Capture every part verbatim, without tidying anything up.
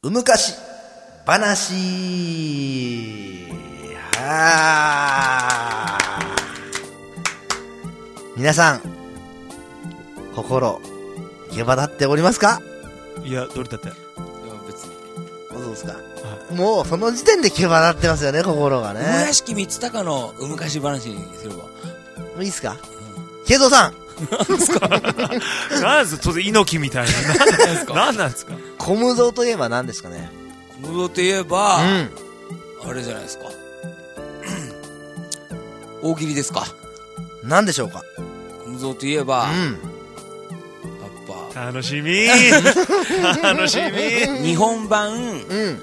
うむかし話。はー皆さん心毛羽立っておりますか？ いや、どれだって。いや、 別に。そうですか。はい、もうその時点で毛羽立ってますよね、心がね。 うむ屋敷三鷹のうむかし話にすればいいっすか？慶三さんなんですか？なんですか？当然猪木みたいな。なんですか？なんなんですか？ 小無造といえば何ですかね？ 小無造といえば、うん、あれじゃないですか。大喜利ですか。 何でしょうか？ 小無造といえば、うん、やっぱ楽しみ楽しみ。 日本版、うん、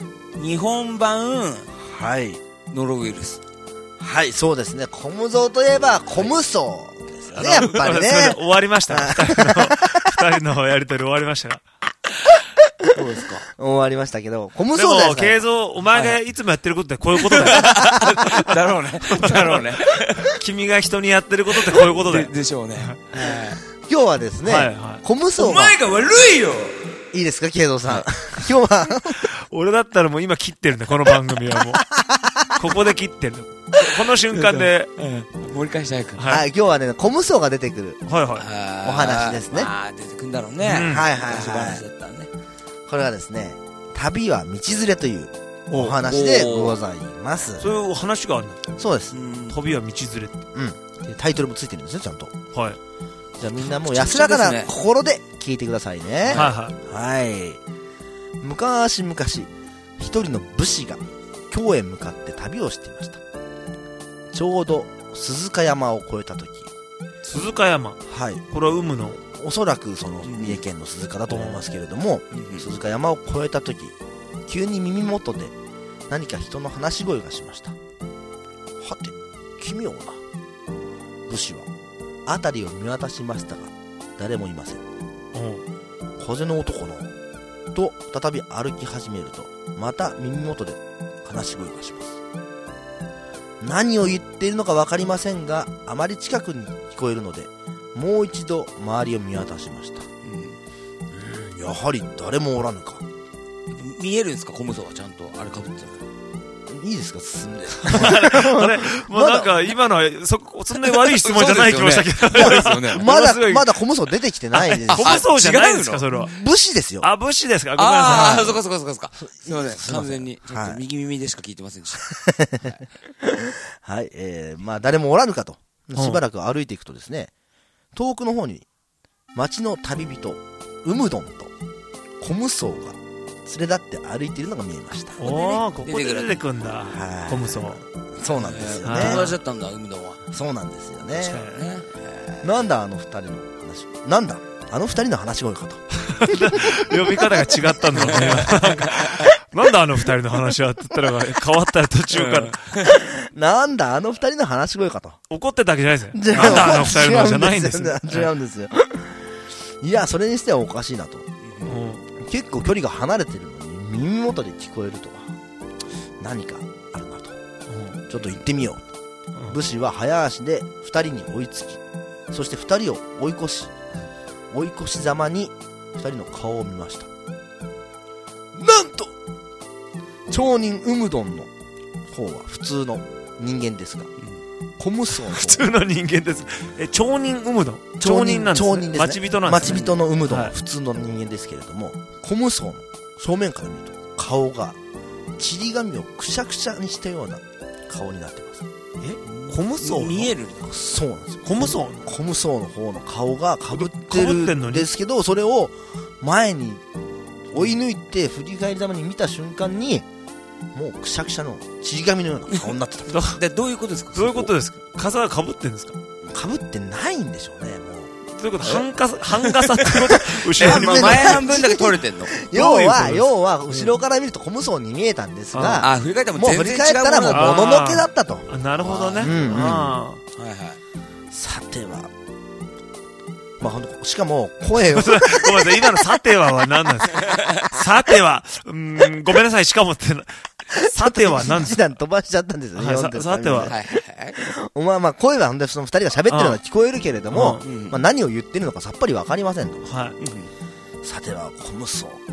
日本版、 はい、 ノロウイルス。 はい、そうですね。小無造といえば小無双ですよね、やっぱりね。 終わりました。二人の二人のやりとり終わりましたが。 どうですか？終わりましたけど、小無双だよ。 でも、慶三、お前がいつもやってることってこういうことだよ。 だろうね。だろうね。 君が人にやってることってこういうことだよ。 で, でしょうね。 今日はですね、はいはい、小無双。 お前が悪いよ。 いいですか、慶三さん。今日は。 俺だったらもう今切ってるんだ、この番組はもう。ここで切ってる。この瞬間で、 うん、盛り返したいから。 はい、今日はね、小無双が出てくる。 はいはい。 お話ですね。 ああ、出てくるんだろうね。 うん、はいはいはい。 昔話だったね。 これはですね、旅は道連れというお話でございます。 そういうお話があるんだ。 そうです。 旅は道連れ。 うん。でタイトルもついてるんですよ、ちゃんと。 はい。 じゃあみんなもう安らかな心で聞いてくださいね。 はいはい。はい。昔々、一人の武士が京へ向かって旅をしていました。ちょうど鈴鹿山を越えた時。 鈴鹿山。 はい。 これは有無の。 おそらくその三重県の鈴鹿だと思いますけれども、うん、鈴鹿山を越えた時、急に耳元で何か人の話し声がしました。はて、奇妙な。武士は辺りを見渡しましたが誰もいません。うん、風の男のと再び歩き始めると、また耳元で話し声がします。何を言っているのか分かりませんが、あまり近くに聞こえるのでもう一度周りを見渡しました。うん、やはり誰もおらぬか。 見えるんですか、小無双はちゃんとあれかぶってる。 いいですか、進んで。 あれ、もうなんか今のはそそんなに悪い質問じゃない気もしたけど、 ね、まだまだ小無双出てきてないです。 小無双じゃないんですか、それは。 武士ですよ。 あ、武士ですか。ごめんなさい。 ああ、そっかそっかそっかそっか。すいません、完全にちょっと右耳でしか聞いてませんでした。 はい、えー、まあ誰もおらぬかとしばらく歩いていくとですね、遠くの方に町の旅人うむどんと小無双が連れ立って歩いているのが見えました。 おー、ここで出てくんだ、小無双。 そうなんですよね。 友達だったんだ、うむどんは。 そうなんですよね。 確かにね。 なんだあの二人の話、なんだあの二人の話し声かと。 呼び方が違ったんだろうね。なんだあの二人の話はって言ったら変わったら途中から。 なんだあの二人の話し声かと。 怒ってたわけじゃないですよ。なんだあの二人のじゃないんですよ。 違うんですよ。いや、それにしてはおかしいなと。結構距離が離れてるのに耳元で聞こえるとは何かあるなと。ちょっと行ってみよう。武士は早足で二人に追いつき、そして二人を追い越し、追い越しざまに二人の顔を見ました。なんと町人うむどんの方は普通の人間ですが、小無双の普通の人間です。え、町人うむどん、町人なんですね。 町人ですね。 町人なんですね。 町人のうむどんは普通の人間ですけれども、はい、小無双の正面から見ると顔がちり紙をくしゃくしゃにしたような顔になってます。 え、小無双見える？ そうなんですよ。 小無双小無双の方の顔がかぶってるんですけど、それを前に追い抜いて振り返りざまに見た瞬間にもうくしゃくしゃのちり紙のような顔になってた。 で、どういうことですか？ どういうことですか？傘がかぶってんですか？ かぶってないんでしょうね、もう。 どういうこと？半傘、半傘ってこと後ろに前半分だけ取れてんの？ 要は、要は、後ろから見ると小無双に見えたんですが、 あ、振り返ったらもう振り返ったらもうもののけだったと。 なるほどね。 うんうん。 はいはい。 さては、まあほんと、しかも、声を。 ごめんなさい、今のさてはは何なんですか？さては、うーん、ごめんなさい、しかもって、さては何ですか？ 一段飛ばしちゃったんですよね。 はい、さ, さては。 お前、まあ声はほんでその二人が喋ってるのは聞こえるけれども、まあ何を言ってるのかさっぱりわかりませんと。 はい。 さては、小無双。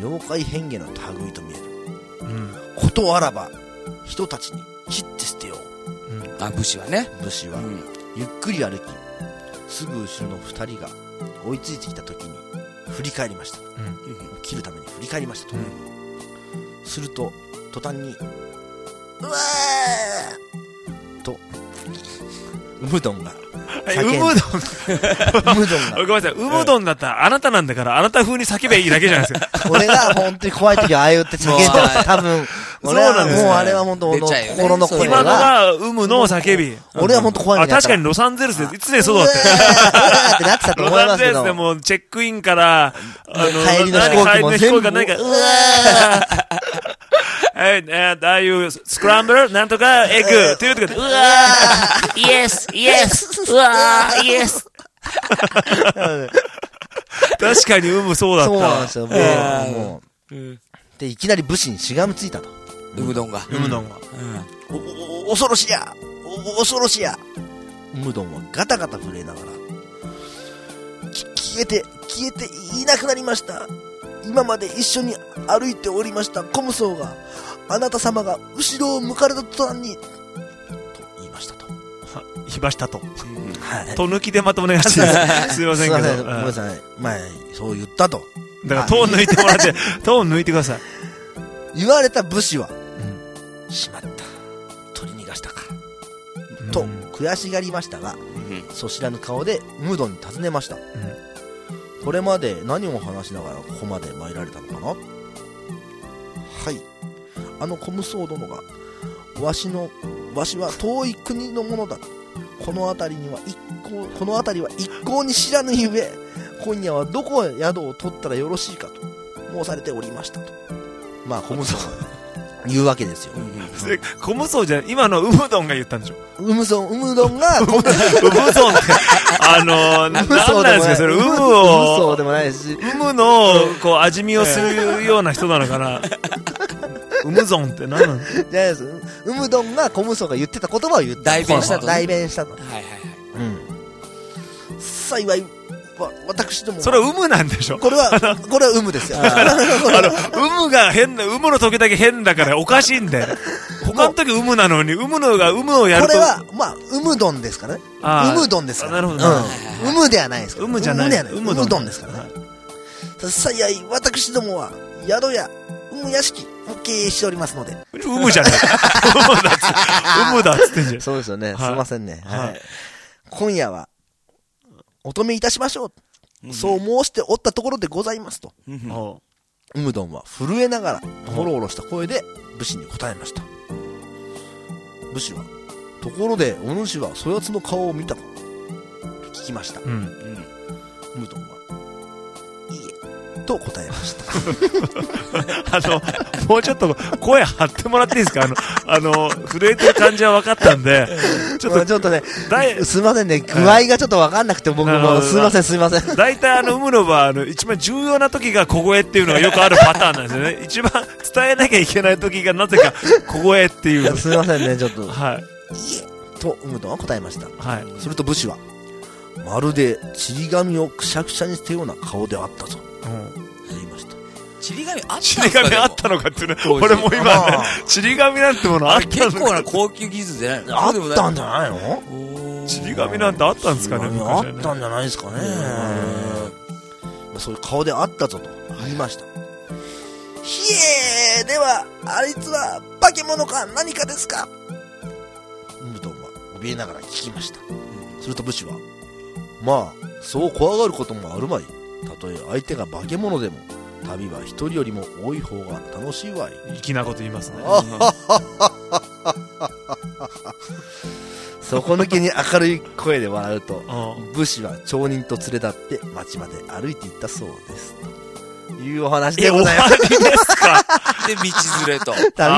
妖怪変化の類と見える。 うん。 ことあらば人たちに切って捨てよう。 うん、あ、武士はね。 武士は、 うん、 ゆっくり歩き、すぐ後ろの二人が追いついてきた時に振り返りました。うん、切るために振り返りましたと。うん、すると途端にうわーとウムドンが叫んで、ウムドンウムドンがごめんなさい、ウムドンだったらあなたなんだからあなた風に叫べばいいだけじゃないですか。 俺が本当に怖い時はああ言って叫んで多分俺はもうあれは本当の心の声が今のがウムの叫び。 俺は本当怖い目にあった。 確かにロサンゼルスで常にそうだったってなってたと思いますけど。 ロサンゼルスでもチェックインからあの帰りの飛行機も全部うわーえー、ああいうスクランブルなんとかエッグっていうとこでうわーイエスイエスうわーイエス確かにウムそうだった。 そうなんですよ。もう、うん、でいきなり武士にしがみついたと。 ウムドンが。 ウムドンが。 うん、おお恐ろしやお恐ろしや。ウムドンはガタガタ震えながら消えて消えていなくなりました。今まで一緒に歩いておりましたコムソーがあなた様が後ろを向かれた途端にと言いましたと。 言いましたと。 はい。 と抜きでまたお願いします。すいませんけど。 ごめんなさい。前そう言ったと。 だからトーン抜いてもらって、トーン抜いてください。 言われた武士は、うん、しまった。取り逃がしたか。うん、と悔しがりましたが、うん、そ知らぬ顔でムードに尋ねました。うん、これまで何を話しながらここまで参られたのかな。はい。あのコムソー殿がわしのわしは遠い国のものだ。この辺りには一向この辺りは一向に知らぬゆえ、今夜はどこへ宿を取ったらよろしいかと申されておりましたと。まあコムソーが言うわけですよ。 コムソーじゃ今のウムドンが言ったんでしょ。 ウムソンウムドンがウムソンってあのー、なんなんですかそれ。ウムをウムソーでもないし、 ウムのこう味見をするような人なのかな。ウムゾンって何なの？ じゃないです。ウムドンがコムソーが言ってた言葉を言った。 代弁したと、ね。 代弁したと。 はいはいはい。 うん。幸い、わ、私ども。 それはウムなんでしょ？ これは、これはウムですよ。あの、ウムが変な、ウムの時だけ変だからおかしいんだよ。他の時ウムなのに、ウムのがウムをやると。 これは、まあ、ウムドンですからね。ウムドンですから。 なるほど。 うん。ウムではないですから。 ウムじゃない。 ウムドンですからね。幸い、私どもは、宿や、ウム屋敷を経営しておりますので。 ウムじゃない。ウムだっつってんじゃん。 そうですよね。すいませんね。はい。今夜は、お止めいたしましょう。うん、そう申しておったところでございますと。うん、ウムドンは震えながら、ほろほろした声で武士に答えました。武士は、ところで、お主はそやつの顔を見たかと聞きました。うんうん、ウムドンは、いいえ、と答えました。 あの、もうちょっと声張ってもらっていいですか？あの、あの、震えてる感じは分かったんで、 ちょっと、ちょっとね、すいませんね、具合がちょっと分かんなくて、僕も、すいません、すいません。 大体あの、ウムロは、あの、一番重要な時が小声っていうのがよくあるパターンなんですよね。一番伝えなきゃいけない時がなぜか小声っていう。 すいませんね、ちょっと。 はい。 いえ、と、ウムドンは答えました。 はい。 すると武士は、まるで、ちり紙をくしゃくしゃにしたような顔であったぞ。うん。 ちり紙あったのか？ ちり紙あったのかってね。俺も今ね、ちり紙なんてものあったのか。 結構な高級技術じゃないの？ あったんじゃないの？ ちり紙なんてあったんですかね？ あったんじゃないですかね。そういう顔であったぞと言いました。ひえー、では、あいつは化け物か何かですか？ウムドンは怯えながら聞きました。すると武士は、まあ、そう怖がることもあるまい。たとえ相手が化け物でも、旅は一人よりも多い方が楽しいわい。 粋なこと言いますね。 底抜けに明るい声で笑うと、武士は町人と連れ立って町まで歩いていったそうです。というお話でございます。 え、終わりですか？ で、道連れと。 旅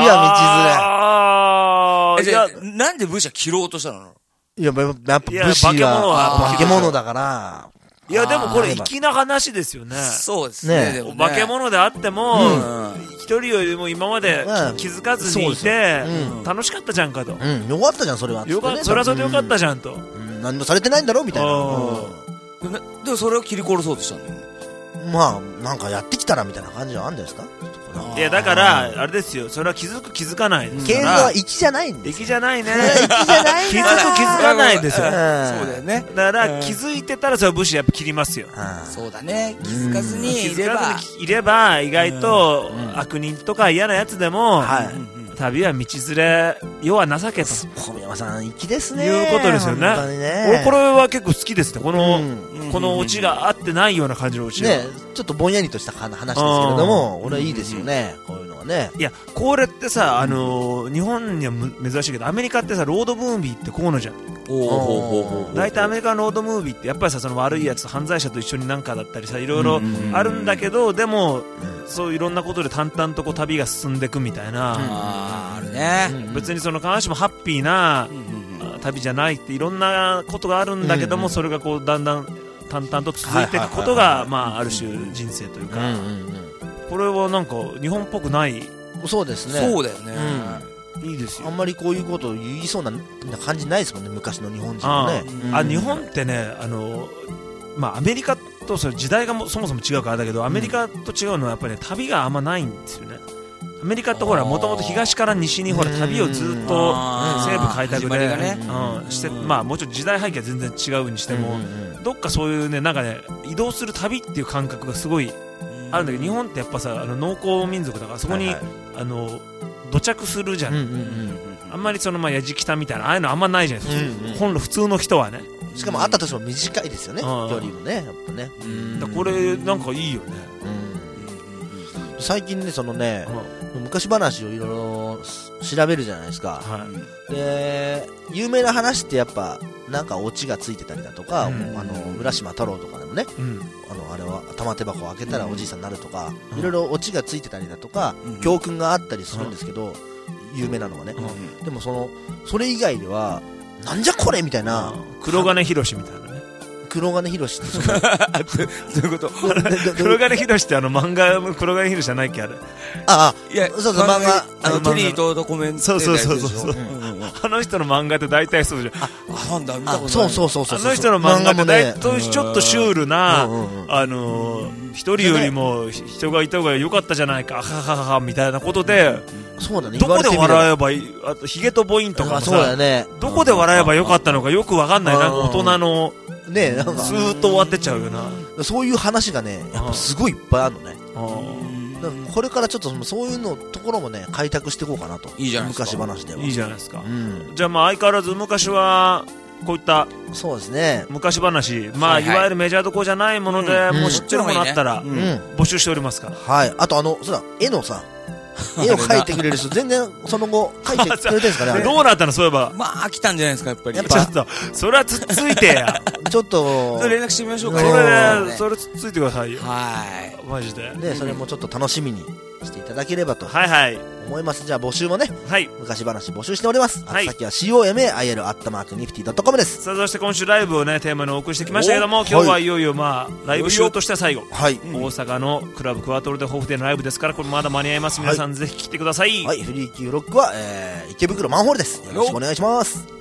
は道連れ。え、じゃあ、なんで武士は切ろうとしたの？ いや、やっぱ武士は化け物だから、 いやでもこれ粋な話ですよね。 そうですね。 ね、化け物であっても、一人よりも今まで気づかずにいて、楽しかったじゃんかと。 うん、よかったじゃんそれは。 よかった、それはそれでよかったじゃんと。 うん、何もされてないんだろみたいな。 でもそれを切り殺そうとしたんだよ。 まあなんかやってきたらみたいな感じはあるんですか。 いやだからあれですよ、それは気づく気づかないですから。 ケーズは粋じゃないんです。 粋じゃないね。 粋じゃないな。 気づく気づかないんですよ。 そうだよね。 だから気づいてたらそれは武士やっぱ切りますよ。 そうだね。気づかずに気づかずにいれば意外と悪人とか嫌なやつでも旅は道連れ、世は情けと小宮山さん粋ですね。 いうことですよね。俺これは結構好きですね。このこのオチが合ってないような感じのオチがね、ちょっとぼんやりとした話ですけれども、俺はいいですよね、こういうのはね。 いやこれってさ、あの日本には珍しいけどアメリカってさロードムービーってこうのじゃん。大体アメリカのロードムービーってやっぱりさ、その悪いやつ犯罪者と一緒になんかだったりさ、いろいろあるんだけど、でもそういろんなことで淡々とこう旅が進んでいくみたいな、 あるね。 別にその必ずしもハッピーな旅じゃないっていろんなことがあるんだけども、それがこうだんだん淡々と続いていくことがまあある種人生というか、これはなんか日本っぽくない。 そうですね。 そうだよね。 いいですよ。 あんまりこういうことを言いそうな感じないですもんね、昔の日本人はね。 あ、日本ってね、あのまあアメリカとそれ時代がもそもそも違うからだけど、アメリカと違うのはやっぱりね、旅があんまないんですよね。アメリカってほらもともと東から西にほら旅をずっと西部開拓で、ね、うん、して、まあもちろん時代背景は全然違うにしても、どっかそういうね、なんかね、移動する旅っていう感覚がすごいあるんだけど、日本ってやっぱさ、あの農耕民族だからそこに、はいはい、あの土着するじゃん、うんうんうん、あんまりそのまあやじきたみたいなああいうのあんまないじゃないですか、うんうん、本来普通の人はね。 しかもあったとしても短いですよね、距離もね、やっぱね。 だこれなんかいいよね。 うん、最近ね、そのね、うん、昔話をいろいろ調べるじゃないですか、はい、で有名な話ってやっぱなんかオチがついてたりだとか、うん、あの浦島太郎とかでもね、うん、あのあれは玉手箱を開けたらおじいさんになるとか、いろいろオチがついてたりだとか、うん、教訓があったりするんですけど、うん、有名なのはね、うん、でもそのそれ以外ではなんじゃこれみたいな、 黒金博士みたいなね。 黒金博士ってどういうこと？ 黒金博士ってあの漫画の黒金博士じゃないっけあれ。 ああ、いや、そうそう、漫画、 あのテリーとドコメンそうそうそうそう。あの人の漫画って大体そうじゃん。 あ、なんだ見たことない。 そうそうそうそう。 あの人の漫画って大体ちょっとシュールな、あの一人よりも人がいた方が良かったじゃないか、ははははみたいなことで。 そうだね。 どこで笑えばいい、あとヒゲとボインとかもさ、 そうだね。 どこで笑えばよかったのかよくわかんないな、大人の。 ね、なんかスーッと終わってっちゃうよな。 そういう話がね、やっぱすごいいっぱいあるのね。だからこれからちょっとそういうのところもね、開拓していこうかなと。 いいじゃないですか。 昔話では。 いいじゃないですか。うん、じゃあまあ相変わらず昔はこういったそうですね。 昔話、まあ、はいはい、いわゆるメジャーどころじゃないもので、うん、もう知ってるものあったら、うん、募集しておりますから。 はい。あとあのそうだ、絵のさ。絵を描いてくれる人全然その後描いてくれてるんですかね。 どうなったのそういえば。 まあ飽きたんじゃないですかやっぱり。 やっぱちょっとそれはつっついてや。 ちょっと連絡してみましょうか。 それね、それつっついてくださいよ。 はい。 マジで。 でそれもちょっと楽しみにしていただければと。 はいはい。 思います。じゃあ募集もね。 はい。 昔話募集しております。 はい。 さっきは シーオーエムエーアイエル アットマークニフティドットコムです。 さあそして今週ライブをねテーマにお送りしてきましたけども、今日はいよいよまあライブショーとしては最後。 はい。 大阪のクラブクワトロでホーフでのライブですから、これまだ間に合います。皆さんぜひ来てください。 はい。フリーキューロックは、えー、池袋マンホールです。よろしくお願いします。